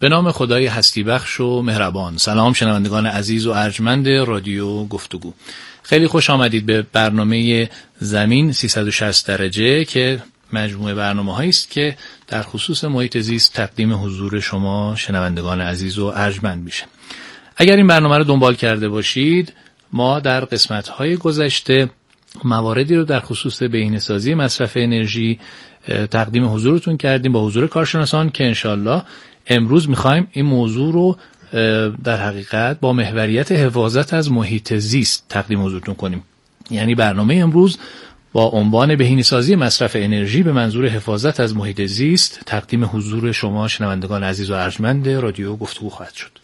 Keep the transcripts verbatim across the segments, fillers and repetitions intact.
به نام خدای هستی بخش و مهربان. سلام شنوندگان عزیز و ارجمند رادیو گفتگو. خیلی خوش آمدید به برنامه زمین سیصد و شصت درجه که مجموعه برنامه‌هایی است که در خصوص محیط زیست تقدیم حضور شما شنوندگان عزیز و ارجمند میشه. اگر این برنامه رو دنبال کرده باشید، ما در قسمت‌های گذشته مواردی رو در خصوص بهینه‌سازی مصرف انرژی تقدیم حضورتون کردیم با حضور کارشناسان که انشالله امروز میخوایم این موضوع رو در حقیقت با محوریت حفاظت از محیط زیست تقدیم حضورتون کنیم. یعنی برنامه امروز با عنوان بهینه‌سازی مصرف انرژی به منظور حفاظت از محیط زیست تقدیم حضور شما شنوندگان عزیز و ارجمند رادیو گفتگو خواهد شد.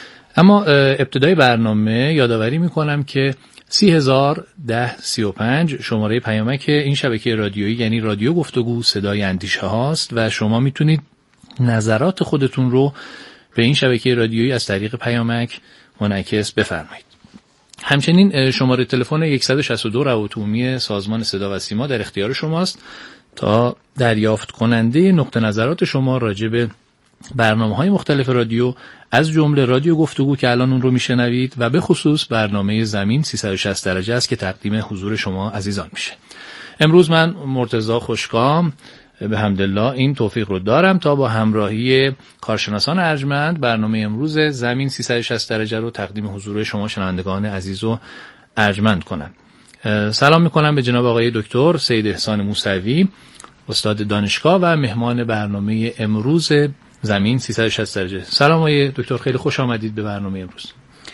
اما ابتدای برنامه یادآوری میکنم که سی هزار ده سی و پنج شماره پیامک این شبکه رادیویی یعنی رادیو گفتگو صدای اندیشه هاست و شما میتونید نظرات خودتون رو به این شبکه رادیویی از طریق پیامک منعکس بفرمایید. همچنین شماره تلفن صد و شصت و دو روابط عمومی سازمان صدا و سیما در اختیار شماست تا دریافت کننده نقطه نظرات شما راجع به برنامه‌های مختلف رادیو از جمله رادیو گفتگو که الان اون رو میشنوید و به خصوص برنامه زمین سیصد و شصت درجه است که تقدیم حضور شما عزیزان میشه. امروز من مرتضی خوشکام به حمدالله این توفیق رو دارم تا با همراهی کارشناسان ارجمند برنامه امروز زمین سیصد و شصت درجه رو تقدیم حضور شما شنوندگان عزیز و ارجمند کنم. سلام میکنم به جناب آقای دکتر سید احسان موسوی، استاد دانشگاه و مهمان برنامه امروز زمین سیصد و شصت درجه. سلام آقای دکتر، خیلی خوش آمدید به برنامه امروز.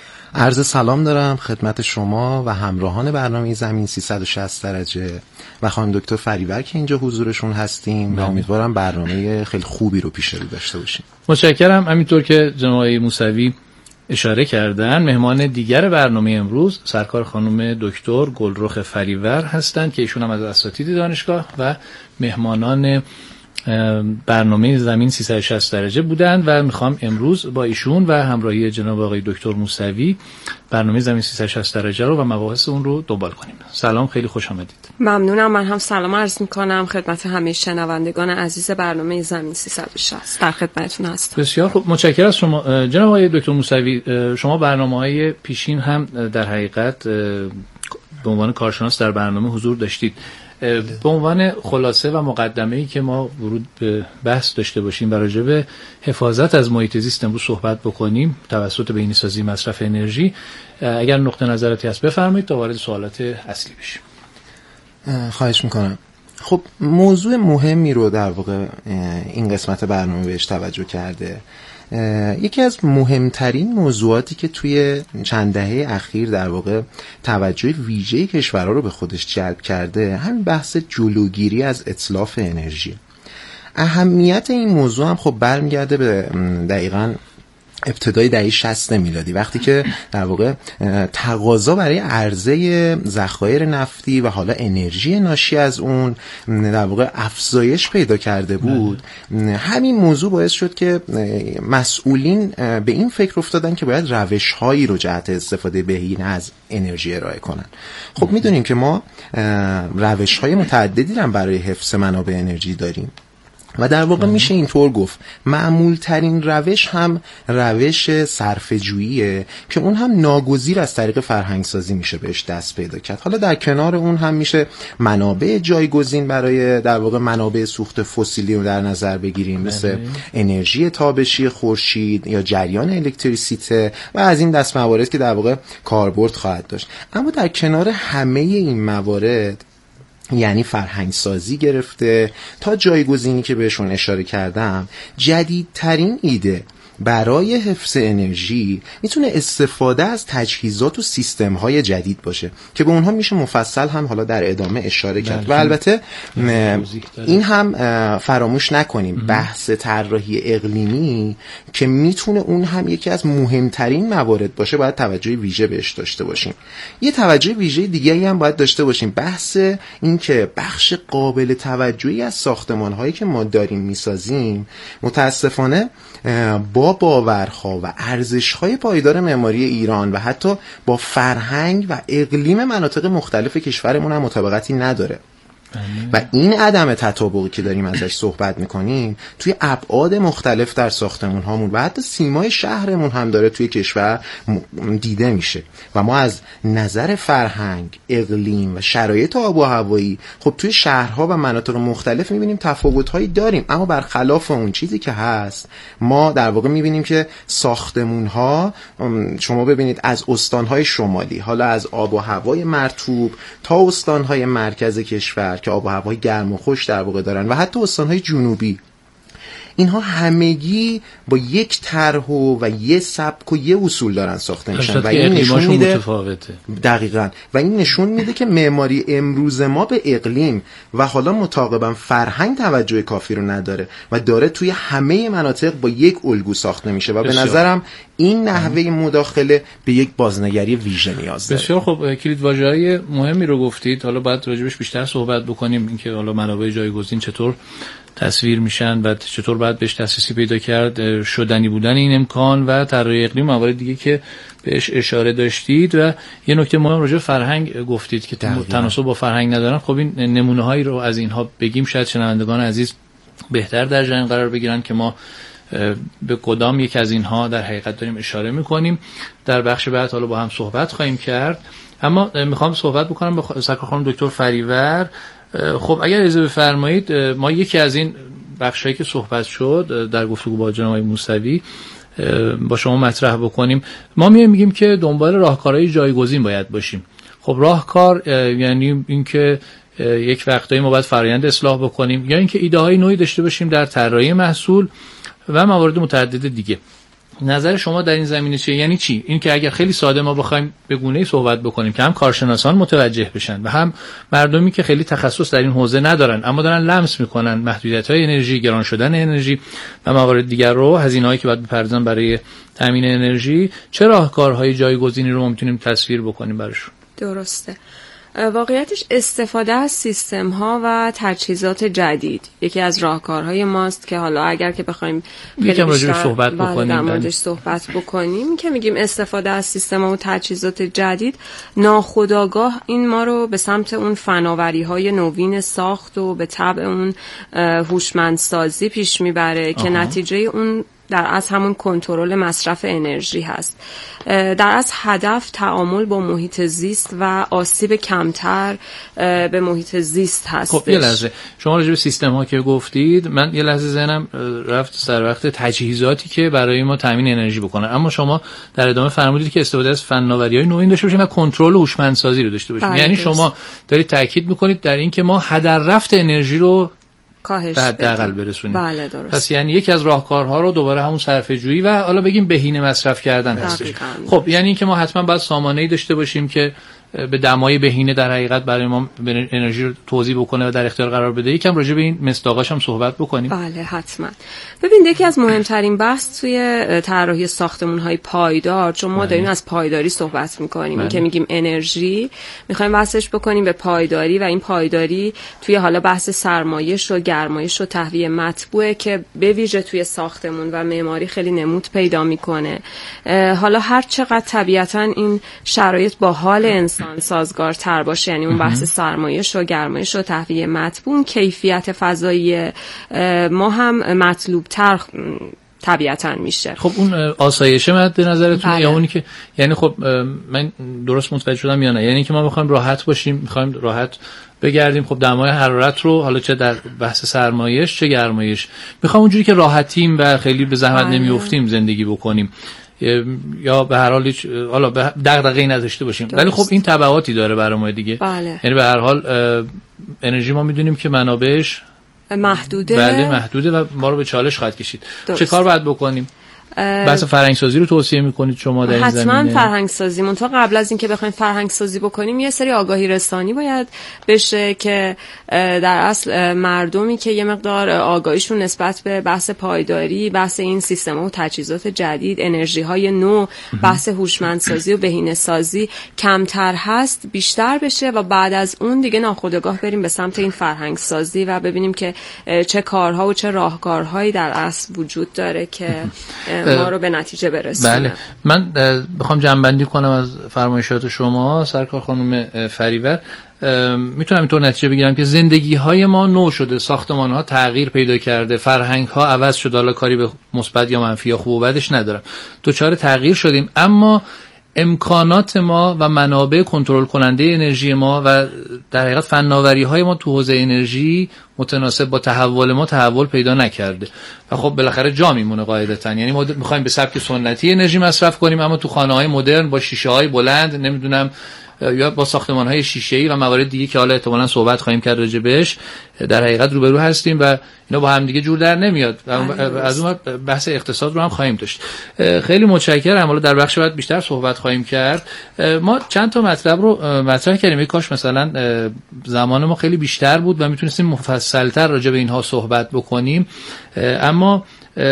عرض سلام دارم خدمت شما و همراهان برنامه زمین سیصد و شصت درجه و خانم دکتر فریور که اینجا حضورشون هستیم و امیدوارم برنامه خیلی خوبی رو پیش رو داشته باشیم. متشکرم. همینطور که جناب آقای موسوی اشاره کردن، مهمان دیگر برنامه امروز سرکار خانم دکتر گلرخ فریور هستند که ایشون هم از اساتید دانشگاه و مهمانان برنامه زمین سیصد و شصت درجه بودند و میخوام امروز با ایشون و همراهی جناب آقای دکتر موسوی برنامه زمین سیصد و شصت درجه رو و مباحث اون رو دنبال کنیم. سلام، خیلی خوش آمدید. ممنونم. من هم سلام عرض میکنم خدمت همه شنوندگان عزیز برنامه زمین سیصد و شصت. در خدمتتون هستم. بسیار خوب، متشکرم از شما جناب آقای دکتر موسوی. شما برنامه‌های پیشین هم در حقیقت به عنوان کارشناس در برنامه حضور داشتید. به عنوان خلاصه و مقدمه‌ای که ما ورود به بحث داشته باشیم و راجع به حفاظت از محیط زیست امروز صحبت بکنیم توسط بهینه‌سازی مصرف انرژی، اگر نقطه نظراتی هست بفرمایید تا وارد سوالات اصلی بشیم. خواهش میکنم. خب موضوع مهمی رو در واقع این قسمت برنامه بهش توجه کرده. یکی از مهمترین موضوعاتی که توی چند دهه اخیر در واقع توجه ویژه کشورها رو به خودش جلب کرده همین بحث جلوگیری از اتلاف انرژی. اهمیت این موضوع هم خب برمیگرده به دقیقاً ابتدای دهه شصت میلادی، وقتی که در واقع تقاضا برای عرضه ذخایر نفتی و حالا انرژی ناشی از اون در واقع افزایش پیدا کرده بود. همین موضوع باعث شد که مسئولین به این فکر افتادن که باید روش‌هایی رو جهت استفاده بهینه از انرژی ارائه کنن. خب میدونیم که ما روش‌های متعددی هم برای حفظ منابع انرژی داریم و در واقع میشه اینطور گفت معمول ترین روش هم روش صرفه‌جوییه که اون هم ناگزیر از طریق فرهنگسازی میشه بهش دست پیدا کرد. حالا در کنار اون هم میشه منابع جایگزین برای در واقع منابع سوخت فسیلی رو در نظر بگیریم، مثل انرژی تابشی خورشید یا جریان الکتریسیته و از این دست موارد که در واقع کاربرد خواهد داشت. اما در کنار همه این موارد، یعنی فرهنگ سازی گرفته تا جایگزینی که بهشون اشاره کردم، جدیدترین ایده برای حفظ انرژی میتونه استفاده از تجهیزات و سیستم‌های جدید باشه که به اونها میشه مفصل هم حالا در ادامه اشاره کرد. و البته این هم فراموش نکنیم بحث طراحی اقلیمی که میتونه اون هم یکی از مهمترین موارد باشه، باید توجه ویژه بهش داشته باشیم. یه توجه ویژه دیگه‌ای هم باید داشته باشیم، بحث این که بخش قابل توجهی از ساختمان‌هایی که ما داریم میسازیم متاسفانه با باورها و ارزش‌های پایدار معماری ایران و حتی با فرهنگ و اقلیم مناطق مختلف کشورمون هم مطابقتی نداره. و این عدم تطابقی که داریم ازش صحبت میکنیم توی ابعاد مختلف در ساختمون هامون و حتی سیمای شهرمون هم داره توی کشور دیده میشه و ما از نظر فرهنگ، اقلیم و شرایط آب و هوایی خب توی شهرها و مناطق مختلف میبینیم تفاوت‌هایی داریم، اما برخلاف اون چیزی که هست ما در واقع میبینیم که ساختمون‌ها، شما ببینید از استان‌های شمالی، حالا از آب و هوای مرطوب تا استان‌های مرکز کشور که آب و هوای گرم و خوش در واقع دارن و حتی استان‌های جنوبی، اینها همگی با یک طرح و یه سبک و یه اصول دارن ساخته میشن و این نشون میده متفاوته. دقیقاً و این نشون میده که معماری امروز ما به اقلیم و حالا متعاقباً فرهنگ توجه کافی رو نداره و داره توی همه مناطق با یک الگو ساخته میشه و به نظرم این نحوه مداخله به یک بازنگری ویژه نیاز داره. بسیار خب، کلید واژه‌های مهمی رو گفتید، حالا باید راجبش بیشتر صحبت بکنیم، اینکه حالا منابع جایگزین چطور تصویر میشن و چطور باید بهش دسترسی پیدا کرد، شدنی بودن این امکان و طراحی اقلیم، موارد دیگه که بهش اشاره داشتید. و یه نکته مهم راجع به فرهنگ گفتید که تناسب با فرهنگ ندارن. خب این نمونه هایی رو از اینها بگیم، شاید شنوندگان عزیز بهتر در جریان قرار بگیرن که ما به کدام یک از اینها در حقیقت داریم اشاره میکنیم. در بخش بعد حالا با هم صحبت خواهیم کرد، اما میخوام صحبت بکنم با سرکار خانم دکتر فریور. خب اگر اجازه بفرمایید ما یکی از این بخشایی که صحبت شد در گفتگو با جناب آقای موسوی با شما مطرح بکنیم. ما میایم میگیم که دنبال راهکارهای جایگزین باید باشیم. خب راهکار یعنی اینکه یک وقتایی ما باید فرآیند اصلاح بکنیم، یا اینکه ایده های نوعی داشته باشیم در طراحی محصول و موارد متعدد دیگه. نظر شما در این زمینه چیه؟ یعنی چی؟ این که اگر خیلی ساده ما بخوایم به گونه‌ای صحبت بکنیم که هم کارشناسان متوجه بشن و هم مردمی که خیلی تخصص در این حوزه ندارن اما دارن لمس میکنن محدودیت‌های انرژی، گران شدن انرژی و موارد دیگر رو، هزینه‌هایی که باید بپردازن برای تامین انرژی، چه راهکارهای جایگزینی رو ما میتونیم تصویر بکنیم براشون؟ درسته. واقعیتش استفاده از سیستم ها و تجهیزات جدید یکی از راهکارهای ماست که حالا اگر که بخوایم یکم راجع به صحبت بکنیم، در موردش صحبت بکنیم، که میگیم استفاده از سیستم ها و تجهیزات جدید ناخودآگاه این ما رو به سمت اون فناوری های نوین ساخت و به طبع اون هوشمندسازی پیش میبره که نتیجه اون در از همون کنترل مصرف انرژی هست. در از هدف تعامل با محیط زیست و آسیب کمتر به محیط زیست هست. خب یه لحظه، شما راجع به سیستم ها که گفتید، من یه لحظه ذهنم رفت سر وقت تجهیزاتی که برای ما تامین انرژی بکنن، اما شما در ادامه فرمودید که استفاده از فناوری‌های نوین داشته باشیم و کنترل و هوشمندسازی رو داشته باشیم. یعنی شما دارید تاکید می‌کنید در این که ما هدر رفت انرژی رو کاهش حداقل برسونیم. بله درست. پس یعنی یکی از راهکارها رو دوباره همون صرفه‌جویی و حالا بگیم بهینه مصرف کردن هستش. خب یعنی اینکه ما حتما باید سامانه‌ای داشته باشیم که به دمای بهینه در حقیقت برای ما انرژی رو توزیع بکنه و در اختیار قرار بده. یکم راجع به این مصداقاش هم صحبت بکنیم. بله حتما. ببین یکی از مهمترین بحث توی طراحی ساختمان‌های پایدار، چون ما داریم از پایداری صحبت می‌کنیم، این که میگیم انرژی، می‌خوایم بحثش بکنیم به پایداری و این پایداری توی حالا بحث سرمایش و گرمایش و تهویه مطبوعه که به ویژه توی ساختمون و معماری خیلی نمود پیدا می‌کنه. حالا هر چقدر طبیعتاً این شرایط با حال انسان سازگار تر باشه، یعنی اون بحث سرمایش و گرمایش و تهویه مطبوع، کیفیت فضایی ما هم مطلوب تر طبیعتاً میشه. خب اون آسایش مد نظرتونه؟ بله. یا اونی که یعنی خب من درست متوجه شدم یا نه، یعنی که ما میخوایم راحت باشیم، میخوایم راحت بگردیم، خب دمای حرارت رو حالا چه در بحث سرمایش چه گرمایش میخوایم اونجوری که راحتیم و خیلی به زحمت بله. نمیافتیم زندگی بکنیم، یا به هر حال حالا دغدغه‌ای نداشته باشیم. ولی خب این تبعاتی داره برای ما دیگه. بله. یعنی به هر حال انرژی ما میدونیم که منابعش محدوده. بله محدوده و ما رو به چالش خواهد کشید. درست. چه کار باید بکنیم؟ بحث فرهنگ سازی رو توصیه میکنید شما در این زمینه؟ حتما فرهنگ سازی. منتها قبل از اینکه بخوایم فرهنگ سازی بکنیم یه سری آگاهی رسانی باید بشه که در اصل مردمی که یه مقدار آگاهیشون نسبت به بحث پایداری، بحث این سیستم‌ها و تجهیزات جدید، انرژی‌های نو، بحث هوشمندسازی و بهینه‌سازی کمتر هست بیشتر بشه و بعد از اون دیگه ناخودآگاه بریم به سمت این فرهنگ سازی و ببینیم که چه کارها و چه راهکارهایی در اصل وجود داره که ما رو به نتیجه برسونه. بله، من بخوام جمع‌بندی کنم از فرمایشات شما سرکار خانم فریور، میتونم اینطور نتیجه بگیرم که زندگی های ما نو شده، ساختمان ها تغییر پیدا کرده، فرهنگ ها عوض شده، حالا کاری به مثبت یا منفی یا خوب و بدش ندارم، دچار تغییر شدیم، اما امکانات ما و منابع کنترل کننده انرژی ما و در حقیقت فناوری های ما تو حوزه انرژی متناسب با تحول ما تحول پیدا نکرده و خب بالاخره جا میمونه قاعدتاً. یعنی ما میخوایم به سبک سنتی انرژی مصرف کنیم، اما تو خانه های مدرن با شیشه های بلند، نمیدونم یا با ساختمان های شیشه‌ای و موارد دیگه که حالا احتمالاً صحبت خواهیم کرد راجع بهش، در حقیقت روبرو هستیم و اینا با هم دیگه جور در نمیاد. از اون بحث اقتصاد رو هم خواهیم داشت. خیلی متشکرم. حالا در بخش بعد بیشتر صحبت خواهیم کرد. ما چند تا مطلب رو مطرح کردیم، کاش مثلا زمان ما خیلی بیشتر بود و میتونستیم مفصل‌تر راجع به اینها صحبت بکنیم، اما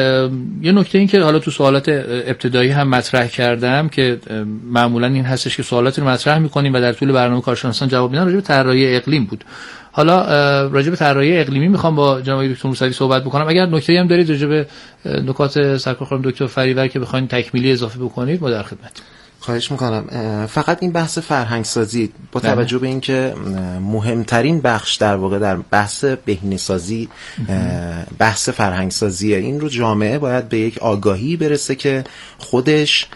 یه نکته این که حالا تو سوالات ابتدایی هم مطرح کردم که معمولا این هستش که سوالاتی رو مطرح میکنیم و در طول برنامه کارشناسان جواب میدن، راجع به طراحی اقلیم بود. حالا راجع به طراحی اقلیمی میخوام با جناب دکتر موسوی صحبت بکنم. اگر نکته‌ای هم دارید راجع به نکات سرکار خانم دکتر فریور که بخواید تکمیلی اضافه بکنید، ما در خدمت. خواهش میکنم. فقط این بحث فرهنگ سازی با توجه به اینکه مهمترین بخش در واقع در بحث بهینه سازی بحث فرهنگ سازیه، این رو جامعه باید به یک آگاهی برسه که خودش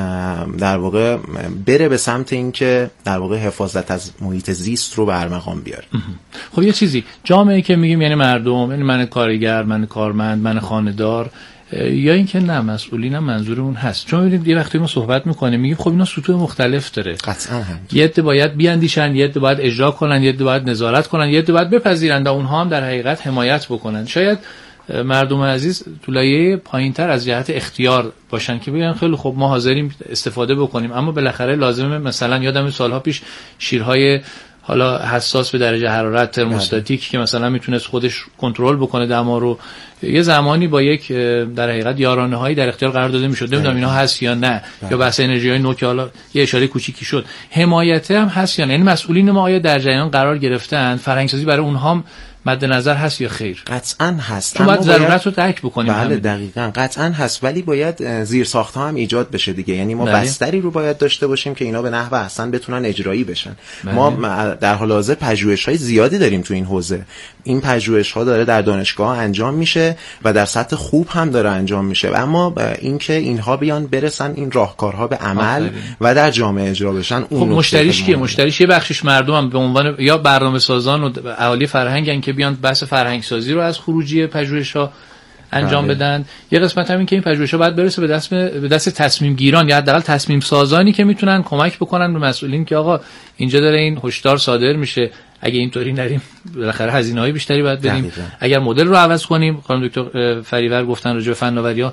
در واقع بره به سمت اینکه در واقع حفاظت از محیط زیست رو به ارمغان بیاره. خب یه چیزی جامعه که میگیم یعنی مردم، یعنی من کارگر، من کارمند، من خانه‌دار، یا اینکه نه مسئولینم منظور اون هست. چون می‌بینید یه وقتی ما صحبت می‌کنیم میگیم خب اینا سطوح مختلف داره، قطعاً یه عده باید بیاندیشن، یه عده باید اجرا کنن، یه عده باید نظارت کنن، یه عده باید بپذیرن و اونها هم در حقیقت حمایت بکنن. شاید مردم عزیز تو لایه پایین‌تر از جهت اختیار باشن که بگن خیلی خب ما حاضریم استفاده بکنیم، اما بالاخره لازمه. مثلا یادم سالها پیش شیرهای حالا حساس به درجه حرارت ترموستاتیک که مثلا میتونست خودش کنترل بکنه دما رو، یه زمانی با یک در حقیقت یارانه‌هایی در اختیار قرار داده میشد. نمیدونم اینا هست یا نه، یا بحث انرژی‌های نو که حالا یه اشاره کوچیکی شد، حمایت هم هست یا نه. یعنی مسئولین ما آیا در جریان قرار گرفتن؟ فرهنگ‌سازی برای اونها مد نظر هست یا خیر؟ قطعاً هست. چون باید ضرورت رو درک بکنیم. بله دقیقاً قطعاً هست، ولی باید زیرساخت‌ها هم ایجاد بشه دیگه. یعنی ما بله. بستری رو باید داشته باشیم که اینا به نحو احسن بتونن اجرایی بشن. بله. ما در حال حاضر پژوهش‌های زیادی داریم تو این حوزه. این پژوهش‌ها داره در دانشگاه انجام میشه و در سطح خوب هم داره انجام میشه، اما اینکه اینها بیان برسن این راهکارها به عمل آخرین. و در جامعه اجرا بشن، اون خب مشتریش کیه؟ مشتریش یه بخشش مردمم به عنوان یا برنامه‌سازان و اهالی فرهنگن که بیان بحث فرهنگ سازی رو از خروجی پژوهش‌ها انجام بله. بدن. یه قسمت هم این که این پژوهش‌ها باید برسه به دست به دست تصمیم گیران یا حداقل تصمیم سازانی که میتونن کمک بکنن به مسئولین که آقا اینجا داره این هشدار صادر میشه، اگه اینطوری نریم بالاخره هزینه‌های بیشتری باید بدیم. اگر مدل رو عوض کنیم، خانم دکتر فریور گفتن راجع به فناوری‌ها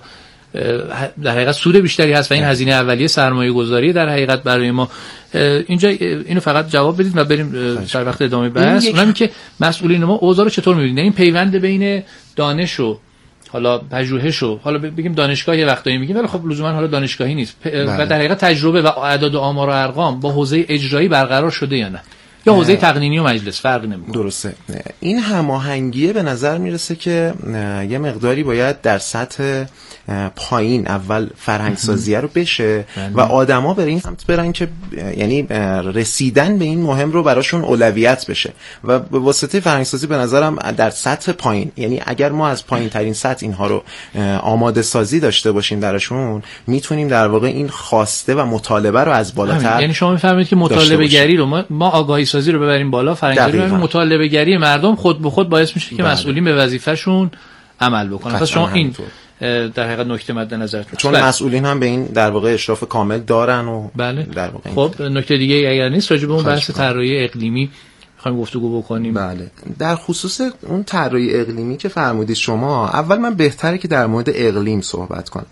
در حقیقت سود بیشتری هست و این هزینه اولیه سرمایه گذاری در حقیقت برای ما. اینجا اینو فقط جواب بدید و بریم در وقت ادامه بحث. اونم که مسئولین ما اوضاع رو چطور می‌بینید؟ این پیوند بین دانش و حالا پژوهش و حالا بگیم دانشگاهی وقتایی میگیم، ولی خب لزوما حالا دانشگاهی نیست و در حقیقت تجربه و اعداد و آمار و ارقام با حوزه اجرایی برقرار شده یا نه، یا حوزه تقنینی و مجلس فرق نمیکنه. درسته. این هماهنگیه به نظر میرسه که یه مقداری باید در سطح پایین اول فرهنگ سازی رو بشه و آدما به این سمت برن که یعنی رسیدن به این مهم رو براشون اولویت بشه و به واسطه فرهنگ سازی به نظرم در سطح پایین، یعنی اگر ما از پایین ترین سطح اینها رو آماده سازی داشته باشیم درشون، میتونیم در واقع این خواسته و مطالبه رو از بالاتر، یعنی شما میفهمید که مطالبه گری رو ما, ما آگاهی سازی رو ببریم بالا، فرهنگی رو مطالبه گری مردم خود به خود باعث میشه که بله. مسئولین به وظیفه‌شون عمل بکنن. پس شما این در حقیقت نکته مد نظرتون، چون بله. مسئولین هم به این در واقع اشراف کامل دارن و بله. در واقع خب نکته دیگه اگر نیست راجع به اون بحث طراحی اقلیمی می‌خوایم گفتگو بکنیم. بله در خصوص اون طراحی اقلیمی که فرمودید شما، اول من بهتره که در مورد اقلیم صحبت کنم.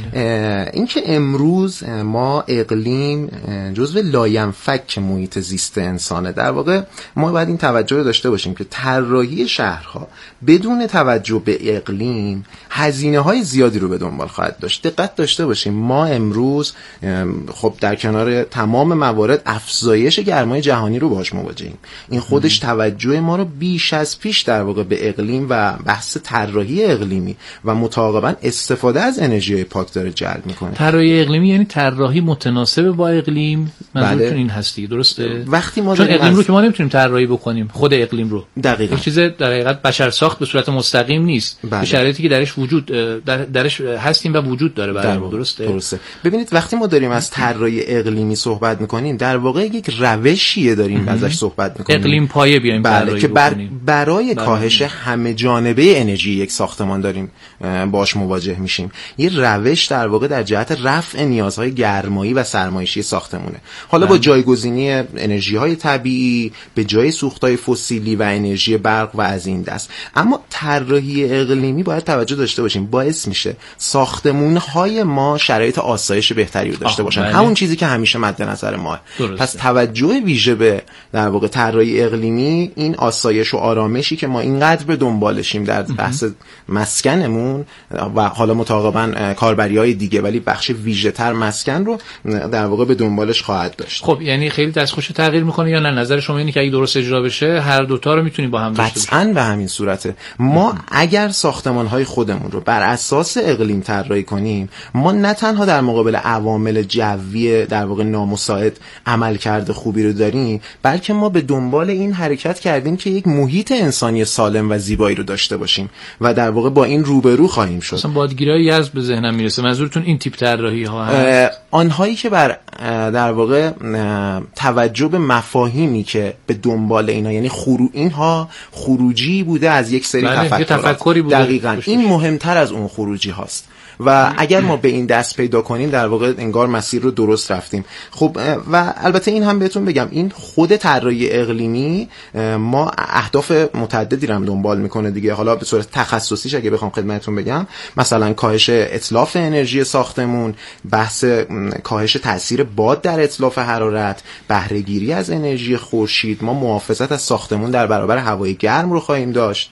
این که امروز ما اقلیم جزو لاینفک محیط زیست انسانه، در واقع ما باید این توجه رو داشته باشیم که طراحی شهرها بدون توجه به اقلیم هزینه‌های زیادی رو به دنبال خواهد داشت. دقت داشته باشیم ما امروز خب در کنار تمام موارد افزایش گرمای جهانی رو باهاش مواجهیم. این خودش توجه ما رو بیش از پیش در واقع به اقلیم و بحث طراحی اقلیمی و متعاقباً استفاده از انرژی پاک داره جلب میکنه. طراحی اقلیمی یعنی طراحی متناسب با اقلیم، منظورتون بله. این هستی، درسته؟ وقتی ما چون اقلیم از... رو که ما نمیتونیم طراحی بکنیم، خود اقلیم رو دقیقاً یک چیز در حقیقت بشر ساخت به صورت مستقیم نیست، بله. به شرایطی که درش وجود در درش هستیم و وجود داره برای ما، درسته؟ درسته. ببینید وقتی ما داریم از طراحی اقلیمی صحبت میکنیم در واقع یک روشیه داریم ازش صحبت میکنیم، اقلیم پایه بیایم بله. طراحی که بر... بکنیم برای کاهش همه جانبه انرژی یک ساختمان داریم باش مواجه میشیم. یه روش در واقع در جهت رفع نیازهای گرمایی و سرمایشی ساختمونه. حالا با جایگزینی انرژی های طبیعی به جای سوختهای فسیلی و انرژی برق و از این دست. اما طراحی اقلیمی باید توجه داشته باشیم باعث میشه ساختمون های ما شرایط آسایش بهتری رو داشته باشن، همون چیزی که همیشه مد نظر ما. پس توجه ویژه به در واقع طراحی اقلیمی، این آسایش و آرامشی که ما اینقدر به دنبالشیم در بحث مسکنمون و حالا متعاقباً کاربری‌های دیگه، ولی بخش ویژه‌تر مسکن رو در واقع به دنبالش خواهد داشت. خب یعنی خیلی دستخوش تغییر میکنه یا نه؟ نظر شما اینه که اگه درست اجرا بشه هر دوتا رو میتونیم با هم داشته باشیم؟ قطعاً به همین صورته. ما اگر ساختمان‌های خودمون رو بر اساس اقلیم طراحی کنیم، ما نه تنها در مقابل عوامل جوی در واقع نامساعد عملکرد خوبی رو داریم، بلکه ما به دنبال این حرکت کردیم که یک محیط انسانی سالم و زیبایی رو داشته باشیم و در واقع با این روبرو خواهیم شد. مثلا بادگیرای یزد به ذهنم میرسه. منظورتون این تیپ طراحی ها هست؟ آنهایی که بر در واقع توجه به مفاهیمی که به دنبال اینا، یعنی خرو اینها خروجی بوده از یک سری بله، تفکری بوده. دقیقاً این مهمتر از اون خروجی هاست و اگر ما به این دست پیدا کنیم در واقع انگار مسیر رو درست رفتیم. خب و البته این هم بهتون بگم این خود طراحی اقلیمی ما اهداف متعددی رو هم دنبال میکنه دیگه. حالا به صورت تخصصیش اگه بخوام خدمتتون بگم، مثلا کاهش اتلاف انرژی ساختمون، بحث کاهش تاثیر باد در اتلاف حرارت، بهره گیری از انرژی خورشید، ما محافظت از ساختمون در برابر هوای گرم رو خواهیم داشت،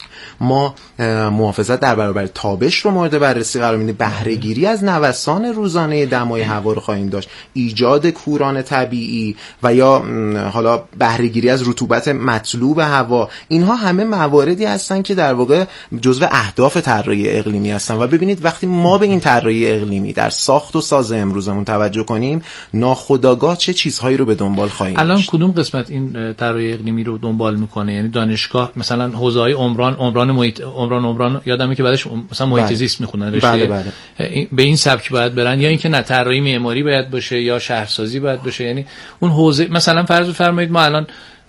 ما محافظت در برابر تابش رو مورد بررسی قرار میدیم، بهره گیری از نوسان روزانه دمای هوا رو خواهیم داشت، ایجاد کوران طبیعی و یا حالا بهره گیری از رطوبت مطلوب هوا. اینها همه مواردی هستن که در واقع جزو اهداف طراحی اقلیمی هستن و ببینید وقتی ما به این طراحی اقلیمی در ساخت و ساز امروزمون توجه کنیم، ناخودآگاه چه چیزهایی رو به دنبال خواهیم الان داشت. کدوم قسمت این طراحی اقلیمی رو دنبال میکنه؟ یعنی دانشگاه مثلا حوزه‌های عمران عمران محیط عمران عمران یادمه که بعدش مثلا محیط زیست میخونن رشته، بله بله. به این سبک باید برن یا اینکه نه طراحی معماری باید باشه یا شهرسازی باید باشه؟ یعنی اون حوزه مثلا فرض بفرمایید ما الان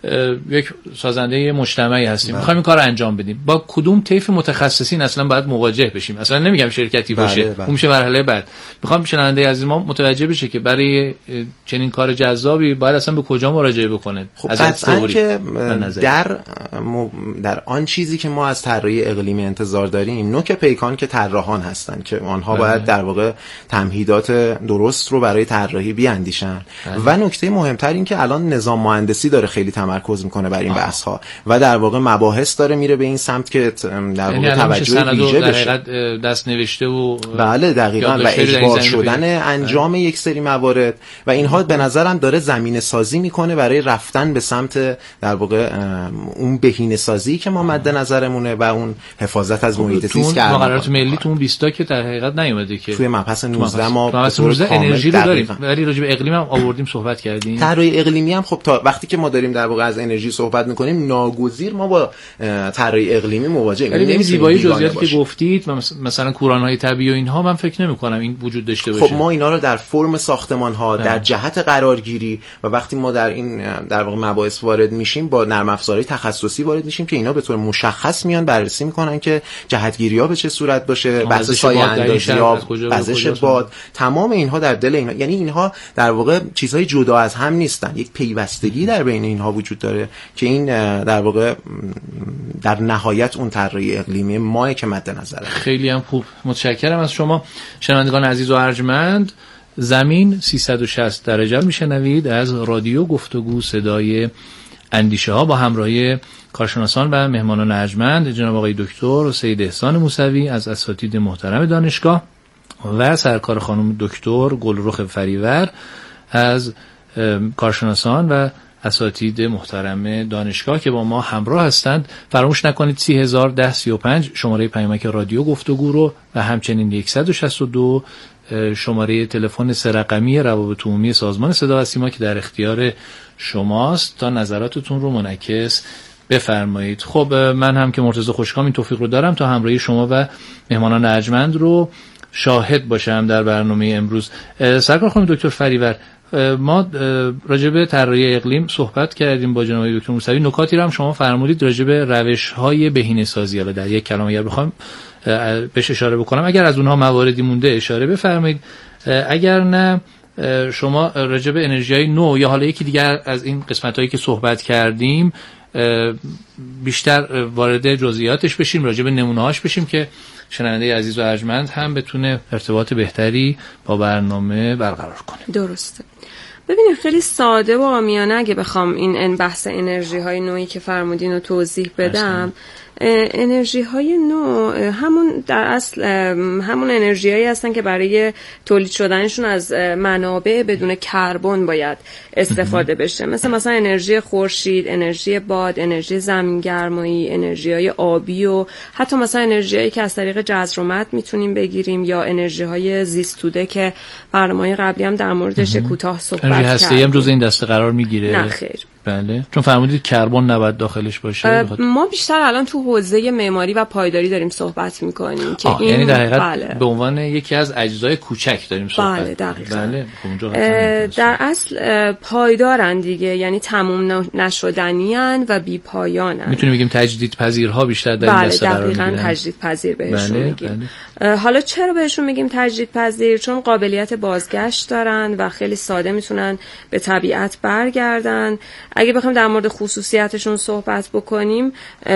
یک سازنده مجتمعی هستیم، می‌خوایم این کارو انجام بدیم، با کدوم طیف متخصصین اصلا باید مواجه بشیم؟ اصلا نمیگم شرکتی باشه، بله بله. اون میشه مرحله بعد. میخوام شنونده عزیز ما متوجه بشه که برای چنین کار جذابی باید اصلا به کجا مراجعه بکنه. خب قطعاً که در م... در آن چیزی که ما از طراحی اقلیمی انتظار داریم، نوک پیکان که طراحان هستن که آنها بله. باید در واقع تمهیدات درست رو برای طراحی بیاندیشن بله. و نکته مهمتر این که الان نظام مهندسی داره خیلی تمرکز میکنه بر این بحث ها و در واقع مباحث داره میره به این سمت که در واقع توجه ویژه بشه، دست نوشته و بله دقیقاً و اجبار شدن انجام یک سری موارد و اینها به نظرم داره زمینه سازی میکنه برای رفتن به سمت در واقع اون بهینه سازی که ما مد نظرمونه و اون حفاظت از محیط زیست که مقررات ملی تو اون بیست تا که در حقیقت نیومده که توی مبحث نوزده ما مبحث نوزده انرژی رو داریم، ولی راجع به اقلیم هم آوردیم صحبت کردیم. طراحی اقلیمی هم خب تا وقتی که ما داریم در واقع از انرژی صحبت میکنیم ناگزیر ما با طراحی اقلیمی مواجهیم. یعنی این زیبایی جزئیاتی که گفتید مثلا کوران‌های طبیعی و اینها من فکر نمی‌کنم این وجود داشته باشه. خب ما اینا رو در فرم ساختمان‌ها در جهت قرارگیری و وقتی ما در این در واقع مباحث وارد میشیم با نرم افزارهای تخصصی وارد میشیم که اینا به طور مشخص میان بررسی میکنن که جهتگیری‌ها به چه صورت باشه، بحث سایه اندازی‌ها، وزش باد، تمام اینها در دل اینا، یعنی اینها در واقع چیزهای جدا از هم نیستن، یک پیوستگی در بین اینها وجود داره که این در واقع در نهایت اون طراحی اقلیمی ما که مد نظره. خیلی هم خوب، متشکرم از شما. شنوندگان عزیز و ارجمند، زمین سیصد و شصت درجه میشنوید از رادیو گفتگو صدای اندیشه ها با همراهی کارشناسان و مهمانان ارجمند جناب آقای دکتر سید احسان موسوی از اساتید محترم دانشگاه و سرکار خانم دکتر گلرخ فریور از کارشناسان و اساتید محترم دانشگاه که با ما همراه هستند. فراموش نکنید سی هزار ده سی و پنج شماره پیامک رادیو گفتگو رو و همچنین صد و شصت و دو شماره تلفن سه رقمی روابط عمومی سازمان صدا و سیما که در اختیار شماست تا نظراتتون رو منعکس بفرمایید. خب من هم که مرتضی خوشکام این توفیق رو دارم تا همراهی شما و مهمانان ارجمند رو شاهد باشم در برنامه امروز. سرکار خانم دکتر فریور، ما راجع به طراحی اقلیم صحبت کردیم با جناب دکتر موسوی، نکاتی رو هم شما فرمودید راجع به روش‌های بهینه‌سازی. حالا در یک کلام اگر بخوام بهش اشاره بکنم، اگر از اونها مواردی مونده اشاره بفرمایید، اگر نه شما راجع به انرژی‌های نو یا حالا یکی دیگر از این قسمت‌هایی که صحبت کردیم بیشتر وارد جزئیاتش بشیم، راجع به نمونه‌هاش بشیم که شنونده عزیز و ارجمند هم بتونه ارتباط بهتری با برنامه برقرار کنه. درسته. ببینید خیلی ساده و عامیانه اگه بخوام این بحث انرژی های نوعی که فرمودین رو توضیح بدم، انرژی های نو همون در اصل همون انرژی هایی هستن که برای تولید شدنشون از منابع بدون کربن باید استفاده بشه، مثل مثلا انرژی خورشید، انرژی باد، انرژی زمینگرمایی، انرژی های آبی و حتی مثلا انرژی هایی که از طریق جزر و مد میتونیم بگیریم، یا انرژی های زیستوده که برنامه قبلی هم در موردش کوتاه صحبت کردیم. انرژی هسته‌ای هم جز این دسته قرار میگیره؟ نه خیر. بله، چون فرمودید کربن نباید داخلش باشه. ما بیشتر الان تو حوزه معماری و پایداری داریم صحبت میکنیم که این یعنی در حقیقت بله. به عنوان یکی از اجزای کوچک داریم صحبت. بله دقیقاً. بله. در اصل پایدارن دیگه، یعنی تموم نشدنیان و بی پایانن. میتونیم بگیم تجدید پذیرها بیشتر در این دسته قرار میگیرن. بله دقیقاً تجدید پذیر بهشون بله. میگیم. بله. حالا چرا بهشون میگیم تجدید پذیر؟ چون قابلیت بازگشت دارن و خیلی ساده میتونن به طبیعت برگردن. اگه بخوایم در مورد خصوصیاتشون صحبت بکنیم،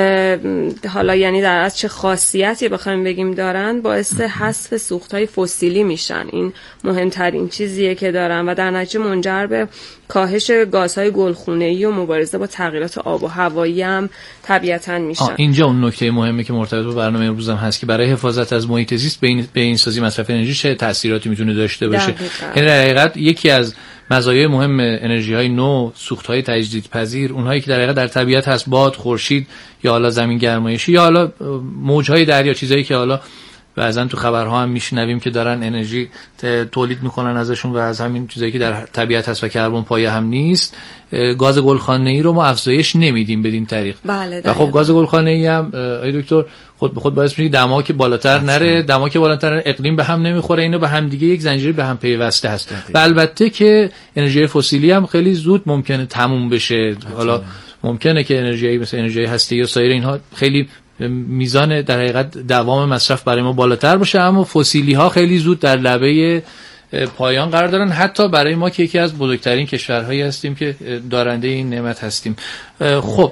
حالا یعنی در از چه خاصیتی بخوایم بگیم دارن، باعث حذف سوخت‌های فسیلی میشن. این مهمترین چیزیه که دارن و در نتیجه منجر به کاهش گازهای گلخونه‌ای و مبارزه با تغییرات آب و هوایی هم طبیعتاً میشن. اینجا اون نکته مهمه که مرتبط با برنامه امروز هم هست که برای حفاظت از محیط زیست به این به این سازی مصرف انرژی چه تأثیراتی میتونه داشته باشه. یعنی در حقیقت یکی از مزایای مهم انرژی‌های نو، سوخت‌های تجدیدپذیر، اونهایی که در حقیقت در طبیعت هست، باد، خورشید یا حالا زمین گرمایشی یا حالا موج‌های دریا، چیزایی که حالا بعضا تو خبرها هم میشنویم که دارن انرژی تولید میکنن ازشون و از همین چیزایی که در طبیعت هست و کربن پایه هم نیست، گاز گلخانه‌ای رو ما افزایش نمیدیم بدین طریق. بله و خب گاز گلخانه‌ای هم آقای دکتر خود به خود باعث میشه دما که بالاتر نره، دما که بالاتر نره اقلیم به هم نمیخوره، اینو به هم دیگه یک زنجیره به هم پیوسته هست. و البته که انرژی فسیلی هم خیلی زود ممکنه تموم بشه. حالا ممکنه که انرژی مثل انرژی هسته‌ای و سایر اینها خیلی میزان در حقیقت دوام مصرف برای ما بالاتر باشه، اما فسیلی ها خیلی زود در لبه پایان قرار دارن، حتی برای ما که یکی از بزرگترین کشورهایی هستیم که دارنده این نعمت هستیم. خب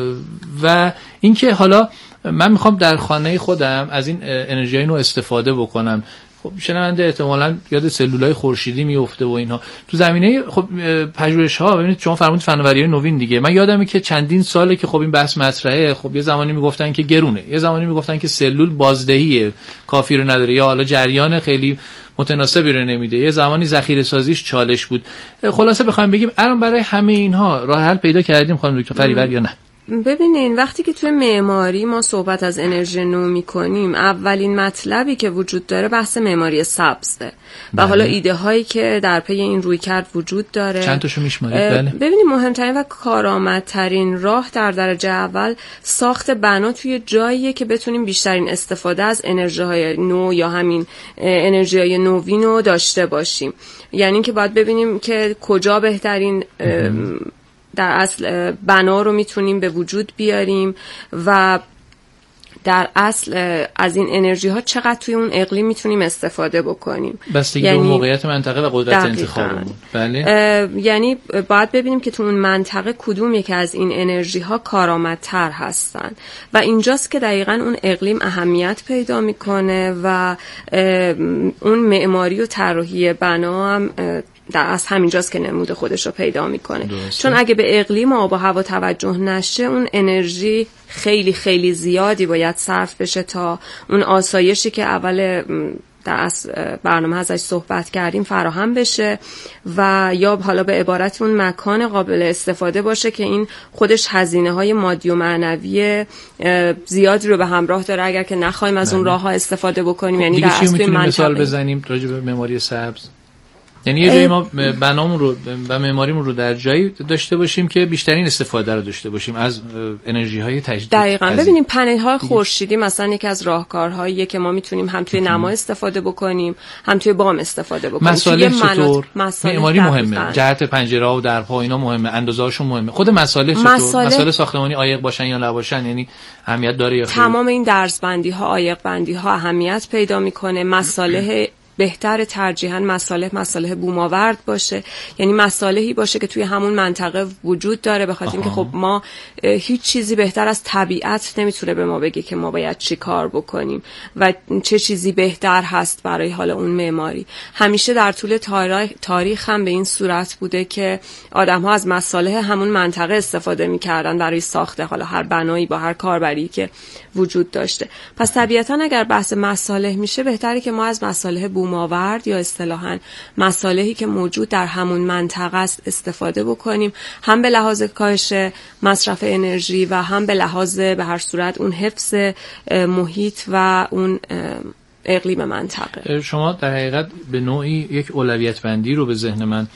و اینکه حالا من میخوام در خانه خودم از این انرژی نو استفاده بکنم. خب شنونده احتمالاً یاد سلولای خورشیدی میفته و اینها تو زمینه خب پژوهش‌ها. ببینید شما فرمودید فناوری‌های نوین دیگه، من یادمه که چندین ساله که خب این بحث مطرحه. خب یه زمانی میگفتن که گرونه، یه زمانی میگفتن که سلول بازدهی کافی رو نداره یا حالا جریان خیلی متناسبی رو نمیده، یه زمانی ذخیره سازیش چالش بود. خلاصه بخوایم بگیم الان برای همه اینها راه حل پیدا کردیم خانم دکتر فریور یا نه؟ ببینین وقتی که توی معماری ما صحبت از انرژی نو میکنیم، اولین مطلبی که وجود داره بحث معماری سبزه و بله. حالا ایده هایی که در پی این رویکرد وجود داره چند تاشو میشمارید؟ بله. ببینید مهمترین و کارآمدترین راه در درجه اول ساخت بنا توی جاییه که بتونیم بیشترین استفاده از انرژی های نو یا همین انرژی های نوین رو داشته باشیم. یعنی که باید ببینیم که کجا بهترین در اصل بنا رو میتونیم به وجود بیاریم و در اصل از این انرژی ها چقدر توی اون اقلیم میتونیم استفاده بکنیم. بستگی یعنی به موقعیت منطقه و قدرت انتخابمون. بله. یعنی باید ببینیم که تو اون منطقه کدوم یکی از این انرژی ها کارآمدتر هستن و اینجاست که دقیقاً اون اقلیم اهمیت پیدا میکنه و اون معماری و طراحی بنا هم در از همینجاست که نمود خودش رو پیدا میکنه. چون اگه به اقلیم و آب و هوا توجه نشه، اون انرژی خیلی خیلی زیادی باید صرف بشه تا اون آسایشی که اول در برنامه ازش صحبت کردیم فراهم بشه و یا حالا به عبارت اون مکان قابل استفاده باشه که این خودش هزینه های مادی و معنوی زیادی رو به همراه داره اگر که نخوایم از اون راه ها استفاده بکنیم. یعنی در اصل مثال بزنیم راجع به معماری سبز، یعنی یه جایی ما بنامون رو و معماریمون رو در جایی داشته باشیم که بیشترین استفاده رو داشته باشیم از انرژی های تجدید. دقیقاً. ببینیم پنل های خورشیدی مثلا یکی از راهکارهاییه که ما میتونیم هم توی نما استفاده بکنیم هم توی بام استفاده بکنیم. مساله چطور؟ معماری مهمه، جهت پنجره ها و درها اینا مهمه، اندازه‌هاشون مهمه. خود مساله چطور؟ مساله, مساله ساختمانی عایق باشن یا نباشن، یعنی اهمیت داره یا خیر؟ تمام این درزبندی ها، عایق بندی ها اهمیت پیدا میکنه. مساله بهتر ترجیحاً مصالح مصالح بوم‌آورد باشه، یعنی مصالحی باشه که توی همون منطقه وجود داره، به خاطر اینکه خب ما هیچ چیزی بهتر از طبیعت نمیتونه به ما بگه که ما باید چی کار بکنیم و چه چیزی بهتر هست برای حال اون معماری. همیشه در طول تاریخ هم به این صورت بوده که آدم‌ها از مصالح همون منطقه استفاده می‌کردن برای ساخت حالا هر بنایی با هر کاربری که وجود داشته. پس طبیعتاً اگر بحث مصالح میشه بهتره که ما از مصالح بوم‌آورد یا اصطلاحاً مصالحی که موجود در همون منطقه است استفاده بکنیم، هم به لحاظ کاهش مصرف انرژی و هم به لحاظ به هر صورت اون حفظ محیط و اون اقلیم منطقه. شما در حقیقت به نوعی یک اولویت بندی رو به ذهن من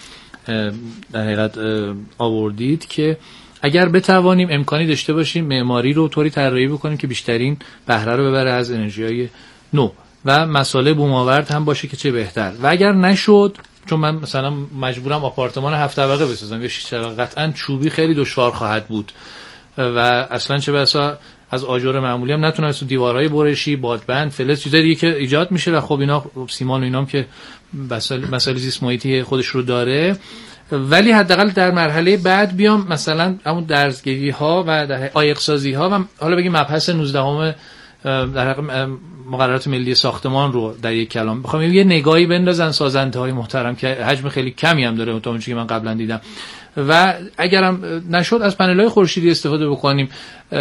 در حقیقت آوردید که اگر بتوانیم امکانی داشته باشیم معماری رو طوری طراحی بکنیم که بیشترین بهره رو ببره از انرژی‌های نو و مساله بوم‌آورد هم باشه که چه بهتر. و اگر نشد، چون من مثلا مجبورم آپارتمان هفت طبقه بسازم یا شش طبقه، قطعا چوبی خیلی دشوار خواهد بود و اصلا چه بسا از آجر معمولی هم نتونم از دیوارهای برشی، بادبند، فلز، چیزای دیگه که ایجاد میشه و خب اینا سیمان و اینام که مسائل زیست محیطی خودش رو داره. ولی حداقل در مرحله بعد بیام مثلا همون درزگیری ها و عایق سازی ها و حالا بگیم مبحث نوزدهم در حقیقت مقررات ملی ساختمان رو در یک کلام بخوام یه نگاهی بندازن سازنده های محترم که حجم خیلی کمی هم داره تا اونچه که من قبلا دیدم و اگرم نشد از پنل‌های خورشیدی استفاده بکنیم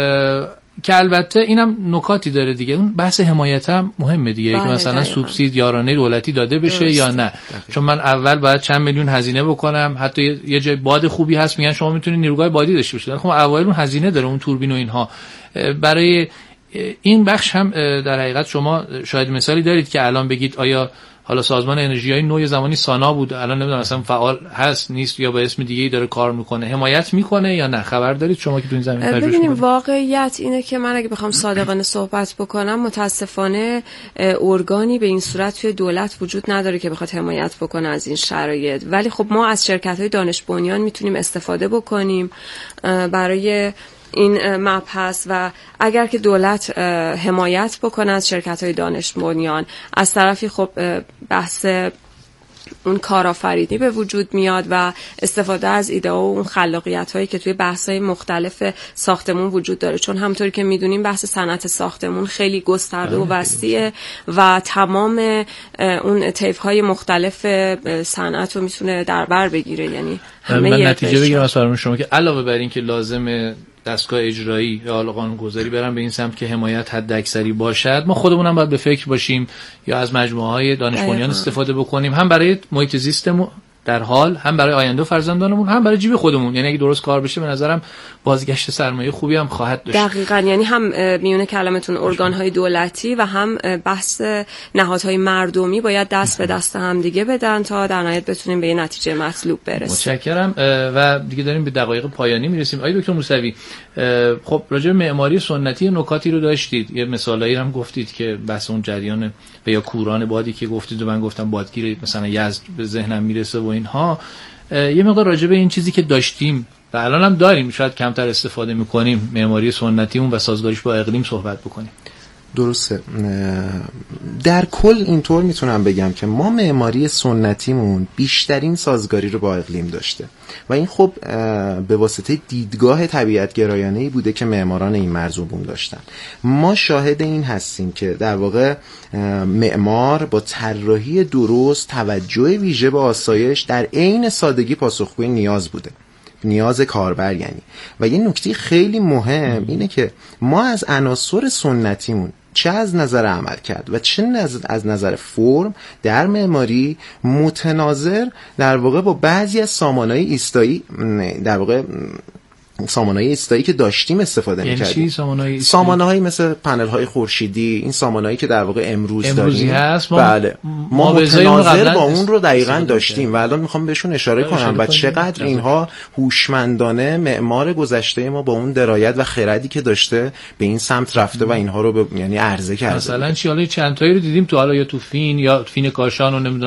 که البته اینم نکاتی داره دیگه. اون بحث حمایت هم مهمه دیگه که مثلا سوبسید یارانه دولتی داده بشه درست. یا نه دقیقا. چون من اول باید چند میلیون هزینه بکنم، حتی یه جای باد خوبی هست میگن شما میتونید نیروگاه بادی داشته باشید، خب اوایل اون هزینه داره، اون توربین و اینها. برای این بخش هم در حقیقت شما شاید مثالی دارید که الان بگید آیا حالا سازمان انرژی‌های نو زمانی سانا بود، الان نمیدونم مثلا فعال هست نیست یا به اسم دیگه‌ای داره کار میکنه، حمایت میکنه یا نه؟ خبر دارید شما که تو این زمین تجربه کردید؟ ببینیم واقعیت اینه که من اگه بخوام صادقانه صحبت بکنم متاسفانه ارگانی به این صورت توی دولت وجود نداره که بخواد حمایت بکنه از این شرایط، ولی خب ما از شرکت‌های دانش بنیان میتونیم استفاده بکنیم برای این مبحث و اگر که دولت حمایت بکنه از شرکت‌های دانش بنیان، از طرفی خب بحث اون کارآفرینی به وجود میاد و استفاده از ایده و اون خلاقیت هایی که توی بحث های مختلف ساختمون وجود داره، چون همونطوری که میدونیم بحث صنعت ساختمون خیلی گسترده و وسیعه و تمام اون طیف های مختلف صنعت رو میتونه در بر بگیره. یعنی همه من نتیجه بگیرم از فرمایش شما که علاوه بر این که لازمه دستگاه اجرایی یا قانونگذاری برن به این سمت که حمایت حداکثری باشد، ما خودمون هم باید به فکر باشیم یا از مجموعه‌های دانش بنیان استفاده بکنیم، هم برای محیط زیستمون در حال، هم برای آینده فرزندانمون، هم برای جیب خودمون. یعنی اگه درست کار بشه به نظرم بازگشت سرمایه خوبی هم خواهد داشت. دقیقاً. یعنی هم میونه کلمتون ارگان‌های دولتی و هم بحث نهادهای مردمی باید دست به دست هم دیگه بدن تا در نهایت بتونیم به یه نتیجه مطلوب برسیم. متشکرم و دیگه داریم به دقایق پایانی میرسیم. آقای دکتر موسوی، خب راجع به معماری سنتی نکاتی رو داشتید، یه مثالایی هم گفتید که بحث اون جریان یا کوران بادی که گفتید و من گفتم بادگیر مثلا یزد به ذهنم میرسه و اینها، یه مقدار راجع به این چیزی که داشتیم و الان هم داریم شاید کمتر استفاده میکنیم، معماری سنتیمون و سازگاریش با اقلیم صحبت بکنیم. درسته. در کل اینطور میتونم بگم که ما معماری سنتیمون بیشترین سازگاری رو با اقلیم داشته و این خب به واسطه دیدگاه طبیعت گرایانه‌ای بوده که معماران این مرزوبون داشتن. ما شاهد این هستیم که در واقع معمار با طراحی درست، توجه ویژه به آسایش، در عین سادگی پاسخگوی نیاز بوده، نیاز کاربر یعنی. و یه نکته خیلی مهم اینه که ما از عناصر سنتیمون چه از نظر عمل کرد و چه از نظر فرم در معماری متناظر در واقع با بعضی از سامانهای ایستایی، در واقع سامانه‌های ایستایی که داشتیم استفاده یعنی می‌کردیم. چی سامانه‌های ایستایی؟ سامانه‌هایی مثل پنل‌های خورشیدی، این سامانه‌هایی که در واقع امروز امروزی داریم هست. ما بله ما متناظر با اون رو دقیقاً داشتیم و الان می‌خوام بهشون اشاره کنم و چقدر اینها هوشمندانه معمار گذشته ما با اون درایت و خردی که داشته به این سمت رفته و اینها رو به یعنی عرضه کرده. مثلا چی، حالا چند تایی رو دیدیم تو، حالا یا تو فین یا فین کاشان و نمیدونم